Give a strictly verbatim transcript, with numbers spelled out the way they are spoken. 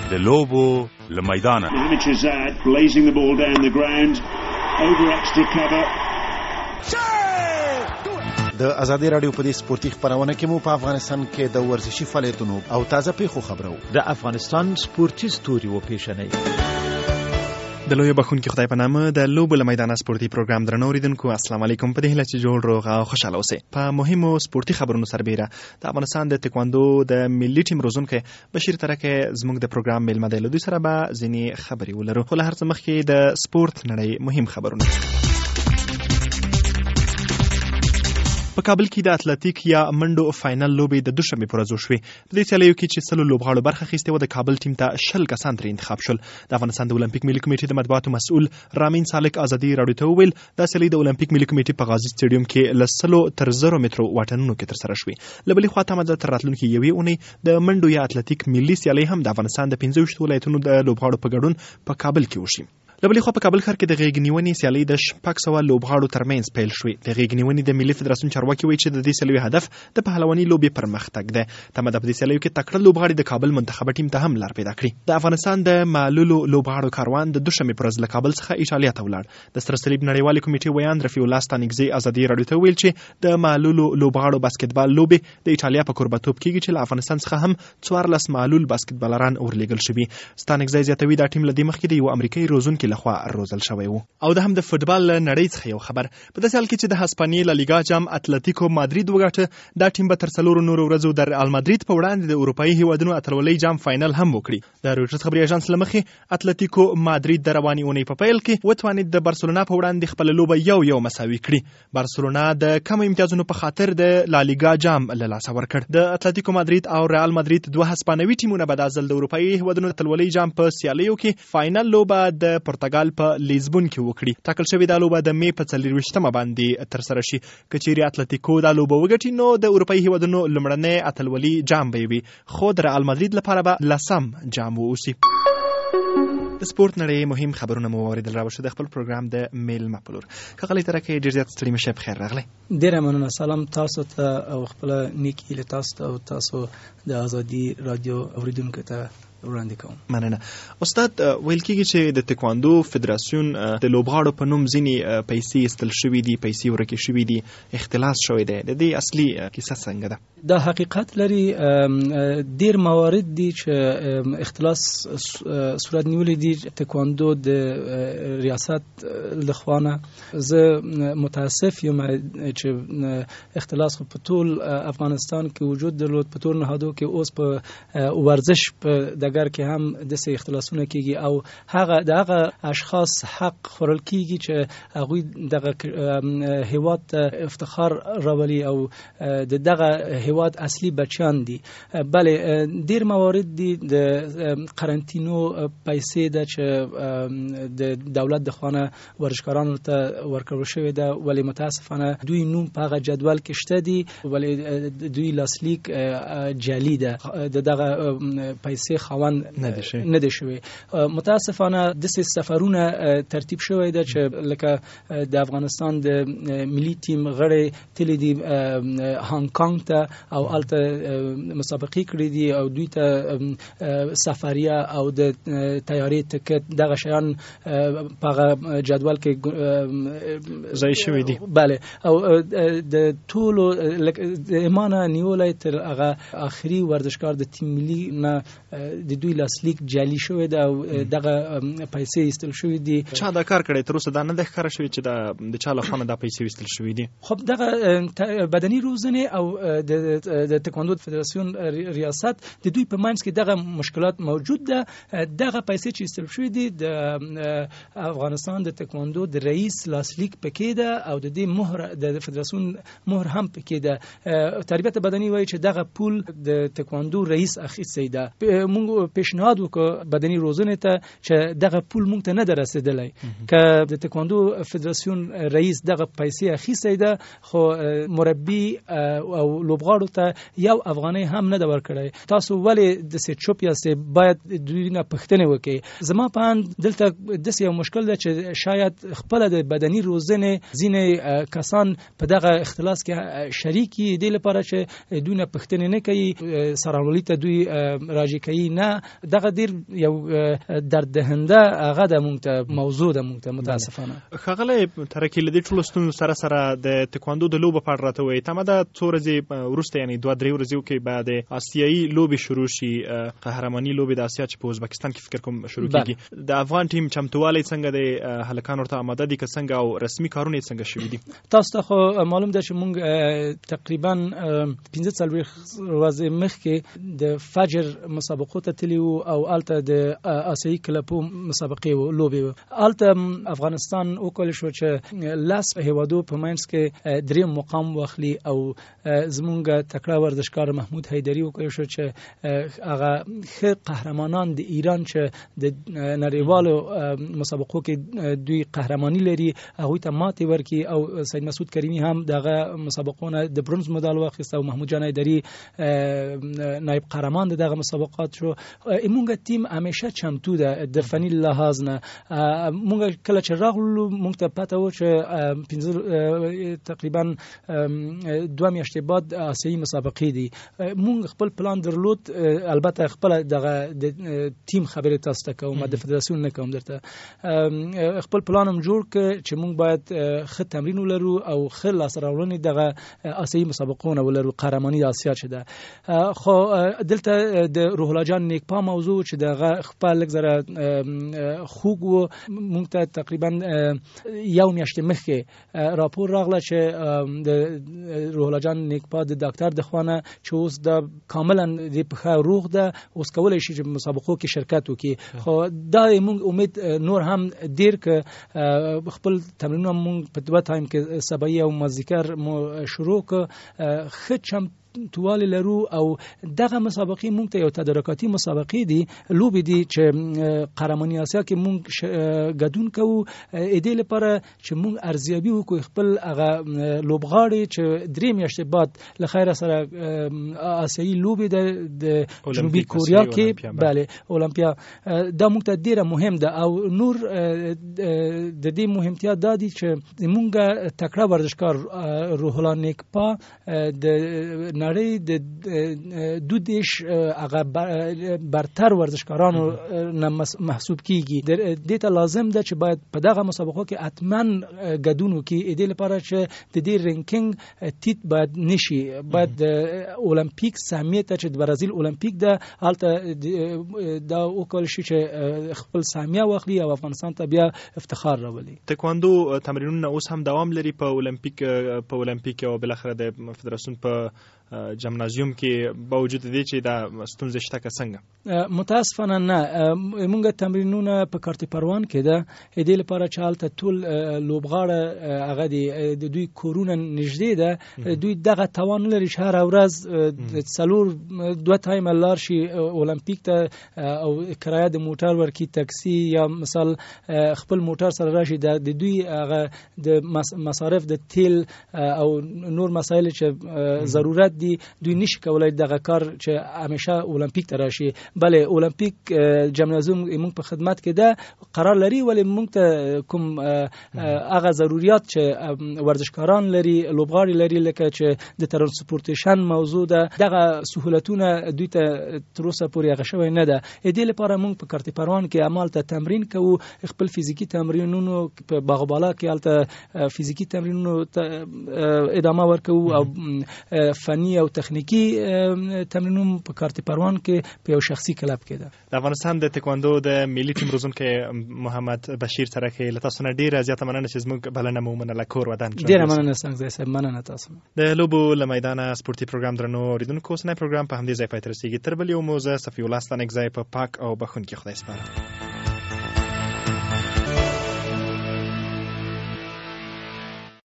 د لوبو له میدانه. Hamid blazing the ball down the ground over extra cover. د ازادي رادیو په دې سپورتي خبرونه کې مو په افغانستان کې د ورزشي فعالیتونو او تازه پیښو خبرو. د افغانستان سپورتي ستوري و پیښنې د لوی بخون کې خدای په نامه د لوبو له میدانه سپورتي پروګرام درنو اوریدونکو السلام علیکم. په دې هیله چې جوړ روغ او خوشاله اوسئ. په مهمو سپورتي خبرونو سربیره د افغانستان د تکواندو د ملي ټیم روزونکي بشیر ترکه زموږ د پروګرام میلمه دی. له دوی سره به ځینې خبرې ولرو. خو له هر څه مخکې د سپورت نړۍ مهم خبرونه. په کابل کې د اتلټیک یا منډو فائنل لوبې د دوشنبه پر ورځ وشوې. په دې سیالیو کې چې سلو لوبغاړو برخه اخیستې و، د کابل ټیم ته شل کسان ترې انتخاب شول. د افغانستان د اولمپیک ملي کمیټې د مطبوعاتو مسؤل رامین سالک ازادي راډیو ته وویل دا سیالي د اولمپیک ملي کمیټې په غازي سټیډیوم کې له سلو تر زرو مترو واټنونو کې ترسره شوې. له بلې خوا تمه تر راتلونکي یوې اونۍ د منډو یا اتلټیک ملي سیالي هم د افغانستان د پنځه ویشت ولایتونو د لوبغاړو په ګډون په کابل کې وشي. له بلې خوا په کابل ښار کې د غېږ نیونې سیالۍ د شپږ سوه لوبغاړو ترمنځ پیل شوې. د غېږ نیونې د ملي فدراسیون چارواکي وایي چې د دې سیالیو هدف د پهلواني لوبې پرمختګ دی. تمه ده په دې سیالیو کې تکړه لوبغاړي د کابل منتخبه ټیم ته هم لار پیدا کړي. د افغانستان د معلولو لوبغاړو کاروان د دوشنبې پر ورځ له کابل څخه ایټالیا ته ولاړ. د سره صلیب نړیوالې کمیټې ویان رفیع الله ستانکزی ازادي راډیو ته ویل چې د معلولو لوبغاړو باسکټبال لوبې د ایټالیا په کوربهتوب کېږي چې له افغانستان څخه هم څوارلس معلول باسکټبالران ورلېږل شوي. ستانکزی زیاتوي دا ټیم له دې مخکې د یو امریکایي روزونکي لخوا روزل شوی و. او د هم د فوتبال نړۍ څخه یو خبر. په داسې حال کې چې د هسپانیې لالیګا جام اتلټیکو مادرید وګټه، دا ټیم به تر څلورو نورو ورځو د رئال مادرید په وړاندې د اروپایي هیوادونو اتلولۍ جام فائنل هم وکړي. د رویټرز خبري اژانس له مخې اتلټیکو مادرید د رواني اونۍ په پیل کې وتوانید د بارسلونا په وړاندې خپل لوبه یو یو مساوي کړي. بارسلونا د کم امتیازونو په خاطر د لالیګا جام له لاسه ورکړ. د اتلټیکو مادرید او رئال مادرید دوه هسپانوي ټیمونه به د ځل د اروپایي هیوادونو اتلولۍ جام په سیالیو کې فائنل لوبه د پرتګال په لیزبون کې وکړي. ټاکل شوې دا لوبه د مې په څلرویشتمه باندې ترسره شي. که چیرې اتلټیکو دا لوبه وګټي نو د اروپایي هیوادونو لومړنی اتلولي جام به وي، خو د رئال مادرید لپاره به لسم جام واوسي. د سپورت نړۍ مهم خبرونه مو واوریدل. راوښه د خپل پروګرام د میلمه په لور. ښاغلی ترکه ډېر زیات ستړي مشه، بخیر راغلی. ډېره مننه. سلام تاسو ته او خپله نیکي له تاسو ته او تاسو د ازادي رادیو اوریدونکو ته وړاندې کوم. مننه. استاد، ویل کېږي چې د تکواندو فدراسیون د لوبغاړو په نوم ځینې پیسې ایستل شوي دي، پیسې ورکې شوي دي، اختلاس شوی دی. د دې اصلي کیسه څنګه ده؟ دا حقیقت لري. ډېر موارد دي چې اختلاس صورت نیولی دي تکواندو د ریاست لخوا نه. زه متاسف یم چې اختلاس په ټول افغانستان کې وجود درلود، په ټول نهادو کې اوس په ورزش په دګر کې هم داسې اختلاسونه کېږي او هغه دغه اشخاص حق خورل کېږي چې هغوی دغه هیواد ته افتخار راولي او د دغه هیواد اصلي بچیان دي. بله، ډېر موارد دي. د قرنطینو پیسې ده چې د دولت د خوا نه ورزشکارانو ته ورکول شوې ده، ولی متاسفانه دوی نوم په هغه جدول کې شته دي، ولی دوی لاسلیک جعلي ده، د دغه پیسې خوان نه دي شوی. متاسفانه داسې سفرونه ترتیب شوی ده چې لکه د افغانستان د ملي ټیم غړي تللی دي هانګ کانګ ته او هلته مسابقې کړي دي او دوی ته سفریه او د طیارې ټکټ دغه شیان په هغه جدول کې ځای شوي دي. بله، او د ټولو د ایمانه نیولی تر هغه آخري ورزشکار د ټیم ملي نه د دوی لاسلیک جعلي شوی ده او دغه پیسې ایستل شوي دي. چا دا کار کړی؟ تر اوسه دا نه ده ښکاره شوي چې د چا لخوا نه دا پیسې ایستل شوي دي. خب دغه بدني روزنې او د تکواندو فدراسیون ریاست د دوی په منځ کې دغه مشکلات موجود ده. دغه پیسې چې ایستل شوي دي د افغانستان د تکواندو د رئیس لاسلیک پکې ده او د دې مهر د فدراسیون مهر هم پکې ده. تربیت بدني وایي چې دغه پول د تکواندو رئیس اخیستی ده. مونږ پیشنهاد وکړو بدني روزنې ته چې دغه پول مونږ ته نه ده رسېدلی. که د تکواندو فدراسیون رئیس دغه پیسې اخیستی ده خو مربي او لوبغاړو ته یو افغانۍ هم نه ده ورکړی. تاسو ولې داسې چوپ یاستئ؟ باید دوی نه پوښتنې وکړئ. زما په اند دلته داسې یو مشکل ده چې شاید خپله د بدني روزنې ځینې کسان په دغه اختلاس کې شریک دي، دې لپاره چې دوی نه پوښتنې نه کوي، سرانولي ته دوی راجع کوي نه نه دغه ډیر یو درد دهنده هغه د مونږ ته موضوع ده مونږ ته متاسفانه. ښاغلی ترکي له دې ټولو ستونزو سره سره د تکواندو د لوبو په اړه راته وایي تمه ده څو ورځې وروسته یعنې دوه درې ورځې وکړي به د آسیایي لوبې شروع شي قهرماني لوبې د آسیا چې په ازبکستان کې فکر کوم شروع کیږي. د افغان ټیم چمتووالی څنګه دی؟ هلکان ورته آماده دي که څنګه او رسمي کارونه یې څنګه شوي دي؟ تاسو ته خو معلوم ده چې مونږ تقریبا پنځه څلوېښت ورځې مخکې د فجر مسابقو ته تللي وو او هلته د آسیایي کلپو مسابقې وو لوبې وو. هلته افغانستان وکولی شو چې لس هیوادو په منځ کې درېیم مقام واخلي او زمونږ تکړه ورزشکار محمود حیدري وکولی شو چې هغه ښه قهرمانان د ایران چې د نړیوالو مسابقو کې دوی قهرماني لري هغوی ته ماتې ورکړي او سید مسعود کریمي هم دغه مسابقو نه د برونز مډال واخیست او محمود جان حیدري نایب قهرمان دغه مسابقات شو. مونږ ټیم همیشه چمتو ده د فني لحاظ نه. مونږ کله چې راغلو مونږ ته پته و چې تقریبا دوه میاشتې بعد آسیایي مسابقې دي. مونږ خپل پلان درلود، البته خپل دغه د ټیم خبرې تاسو ته کوم د فدراسیون نه کوم درته خپل پلان هم جوړ ک چې مونږ باید ښه تمرین ولرو او ښه لاسته راوړنې دغه آسیایي مسابقو نه ولرو قهرماني آسیا چې ده. خو دلته د روح الله جان نیکپا موضوع چې دغه خپل لږ زره خوږ و مونږ ته تقریبا یو میاشتې مخکې راپور راغله چې د روح الله جان نیکپا د ډاکټر د خوانه چې اوس د کاملا د پخه روغ ده اوس کولای شي چې مسابقو کې شرکت وکړي. خو دا مونږ امید نور هم ډیر ک خپل تمرینونه مونږ په دوه ټایم کې سبایی او مازدیګر مو شروع ک خچم توالی لرو او دغه مسابقې مونږ ته یو تدارکاتي مسابقې دي لوبې دي چې قهرماني آسیا کې مونږ ګډون کوو د دې لپاره چې مونږ ارزیابي وکړو خپل هغه لوبغاړي چې درې میاشتې بعد له خیره سره آسیایي لوبې د جنوبي کوریا کې بله اولمپیا دا مونږ ته ډیره مهم ده. او نور د دې مهمتیا دا دي چې مونږ تکړه ورزشکار روح الله نیکپا د نړۍ د دو دیش هغه برتر ورزشکارانو نه محسوب کیږي. دې ته لازم ده چې باید په دغه مسابقو کې حتما ګډون وکړي د دې لپاره چې د دې رینکینګ تیت باید نشي باید د اولمپیک سهمیه ته چې د برازیل اولمپیک ده هلته دا وکول شي چې خپل سهمیه واخلي او افغانستان ته بیا افتخار راولي. تکواندو تمرینونه اوس هم دوام لري په اولمپیک په اولمپیک او بالاخره د فدراسیون په جمنازیوم کې باوجود دې چې دا ستونزه شته که څنګه؟ متاسفانه نه. مونږ تمرینونه په کارت پروان کې ده دې لپاره چې هلته ټول لوبغاړه هغه د دوی کورونه نږدې ده دوی دغه توان لري چې هره ورځ څلور دوه ټایم لار شي اولمپیک ته او کرایه د موټر ورکړي تاکسي یا مثال خپل موټر سره راشي د دوی هغه د مصارف د تیل او نور مسایل چې ضرورت دي دوی نشي کولای دغه کار چې همیشه اولمپیک ته راشي. بله اولمپیک جمنازیوم موږ په خدمت کې ده قرار لري ولی موږ ته کوم هغه ضرورت چې ورزشکاران لري لوبغاړي لري لکه چې د ترانسپورتیشن موضوع ده دغه سهولتونه دوی ته تر اوسه پورې هغه شوی نه ده. دې لپاره موږ په کارت پروان کې عمل ته تمرین کوو خپل فزیکی تمرینونو په باغبالا کې الته فزیکی تمرینونو ادامه ورکوو او فني او تخنیکی تمرینونه په کارت پروان کې په یو شخصي کلب کې ده. د افغانستان د تکواندو د ملي ټیم روزونکي محمد بشیر سره کې له تاسو نه ډیره زیاته مننه چې زموږ بلنه مو منله کور ودان. ډیره مننه څنګه صاحب مننه تاسو. د لوبو له میدانه سپورتي پروګرام درنو اوریدونکو اوسنی پروګرام په همدې ځای پای ته رسیږي. تر بل یو موزه صفی الله ستانک ځای په پاک او بخون کې خدای سپارم.